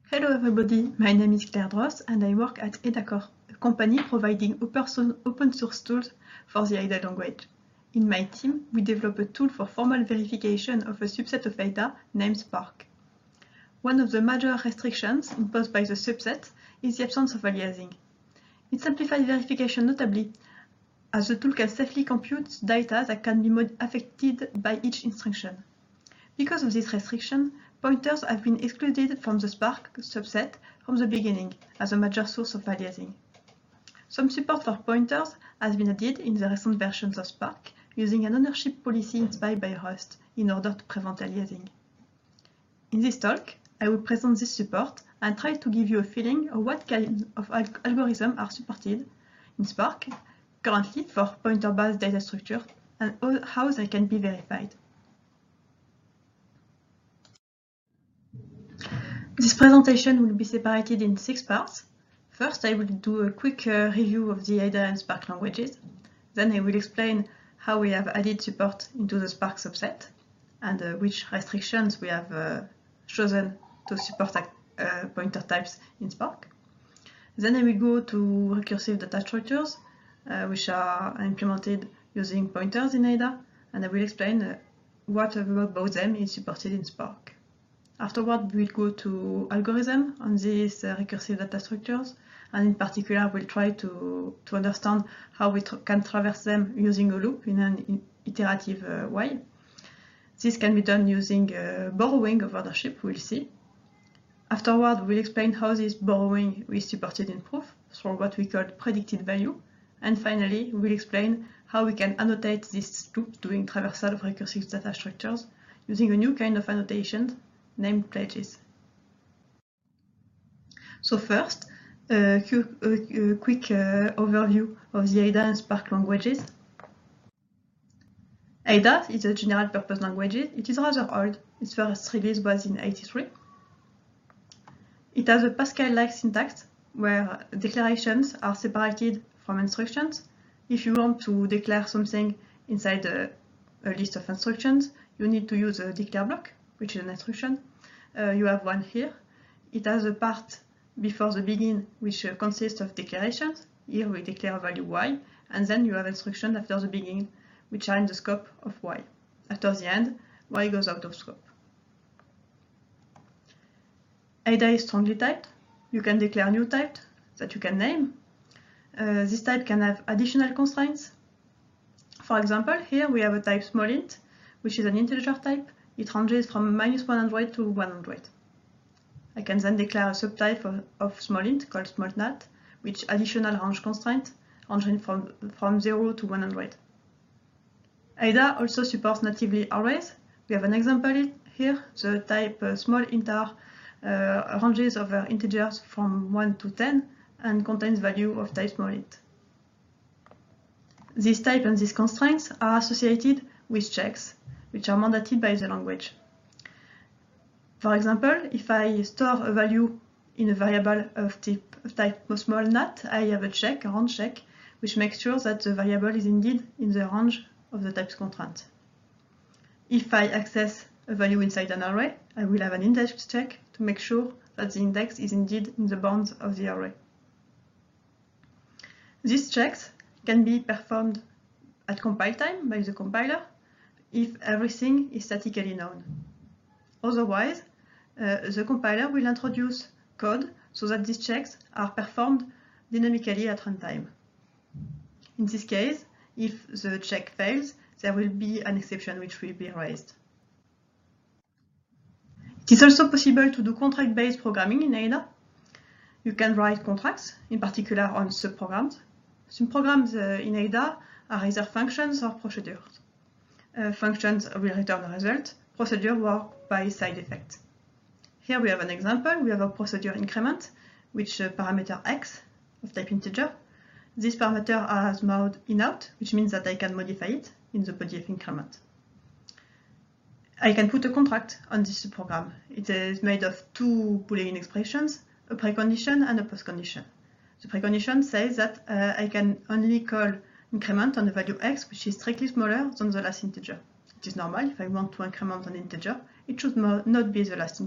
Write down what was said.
Hello everybody, my name is Claire Drost and I work at Edacor, a company providing open source tools for the AIDA language. In my team, we develop a tool for formal verification of a subset of AIDA named Spark. One of the major restrictions imposed by the subset is the absence of aliasing. It simplifies verification notably, as the tool can safely compute data that can be affected by each instruction. Because of this restriction, pointers have been excluded from the Spark subset from the beginning as a major source of aliasing. Some support for pointers has been added in the recent versions of Spark using an ownership policy inspired by Rust in order to prevent aliasing. In this talk, I will present this support and try to give you a feeling of what kind of algorithms are supported in Spark currently for pointer-based data structure and how they can be verified. This presentation will be separated in 6 parts. First, I will do a quick review of the AIDA and Spark languages. Then I will explain how we have added support into the Spark subset and which restrictions we have chosen to support pointer types in Spark. Then I will go to recursive data structures, which are implemented using pointers in AIDA, and I will explain what about them is supported in Spark. Afterward, we'll go to algorithm on these recursive data structures, and in particular, we'll try to understand how we can traverse them using a loop in an iterative way. This can be done using borrowing of ownership, we'll see. Afterward, we'll explain how this borrowing is supported in proof through what we call predicted value. And finally, we'll explain how we can annotate this loop doing traversal of recursive data structures using a new kind of annotation named pledges. So first, a quick overview of the AIDA and Spark languages. AIDA is a general purpose language. It is rather old. Its first release was in '83. It has a Pascal-like syntax where declarations are separated from instructions. If you want to declare something inside a list of instructions, you need to use a declare block, which is an instruction. You have one here. It has a part before the begin, which consists of declarations. Here we declare a value y, and then you have instructions after the begin, which are in the scope of y. After the end, y goes out of scope. AIDA is strongly typed. You can declare new type that you can name. This type can have additional constraints. For example, here we have a type small int, which is an integer type. It ranges from -100 to 100. I can then declare a subtype of small int called small nat, with additional range constraint ranging from 0 to 100. AIDA also supports natively arrays. We have an example here. The type small int ranges over integers from 1 to 10 and contains value of type small int. This type and these constraints are associated with checks, which are mandated by the language. For example, if I store a value in a variable of type small nat, I have a check, a range check, which makes sure that the variable is indeed in the range of the type's constraint. If I access a value inside an array, I will have an index check to make sure that the index is indeed in the bounds of the array. These checks can be performed at compile time by the compiler if everything is statically known. Otherwise, the compiler will introduce code so that these checks are performed dynamically at runtime. In this case, if the check fails, there will be an exception which will be raised. It is also possible to do contract-based programming in AIDA. You can write contracts, in particular on subprograms. Subprograms in AIDA are either functions or procedures. Functions will return a result, procedure work by side effect. Here we have an example. We have a procedure increment, which parameter x of type integer. This parameter has mode inout, which means that I can modify it in the body of increment. I can put a contract on this subprogram. It is made of 2 Boolean expressions, a precondition and a postcondition. The precondition says that I can only call increment on a value x, which is strictly smaller than the last integer. It is normal. If I want to increment an integer, it should not be the last integer.